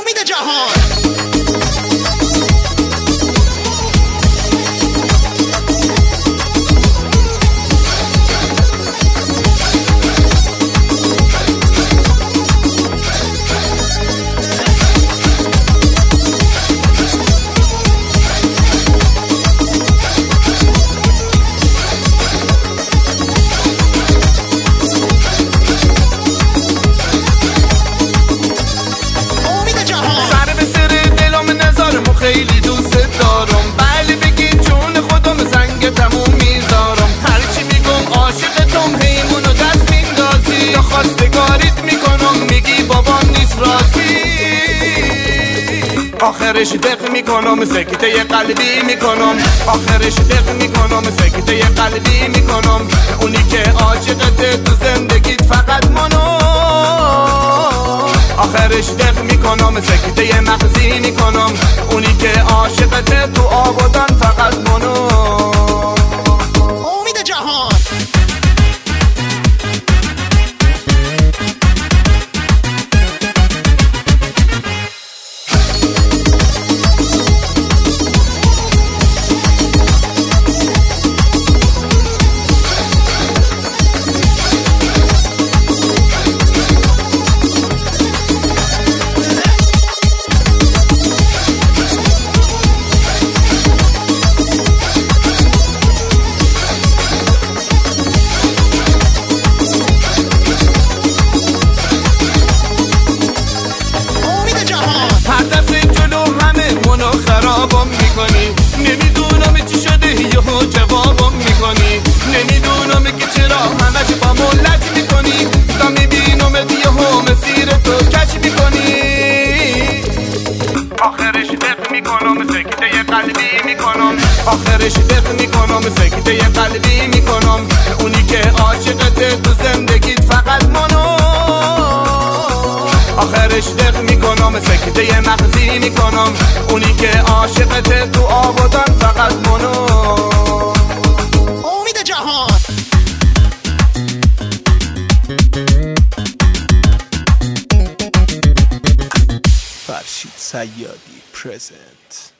امید جهان. خیلی دوست دارم، بله بگی جون خودم زنگتمو میذارم. هرچی میگم عاشقتم هیمونو دست میندازی، تا خواستگاریت میکنم میگی بابام نیست راضی. آخرش دق میکنم سکته قلبی میکنم، آخرش دق میکنم سکته قلبی میکنم. اونی که عاشقته تو زندگیت فقط منو، آخرش دق میکنم سکته مغزی میکنم. اونی که عاشقته تو آبادان فقط منو. امید جهان. خرابم میکنی، نمیدونم چی شده یهو جوابم میکنی. نمیدونم که چرا همش با ملت میکنی، تا میبینم یهو مسیر تو کش میکنی. آخرش دق میکنم سکته قلبی میکنم، آخرش دق میکنم سکته قلبی میکنم. اونی که عاشقته تو زندگیت فقط منو، آخرش دق میکنم سکته مغزی میکنم. اونی که عاشقته تو آبادان فقط منو. امید جهان. فرشید صیادی پرزنت.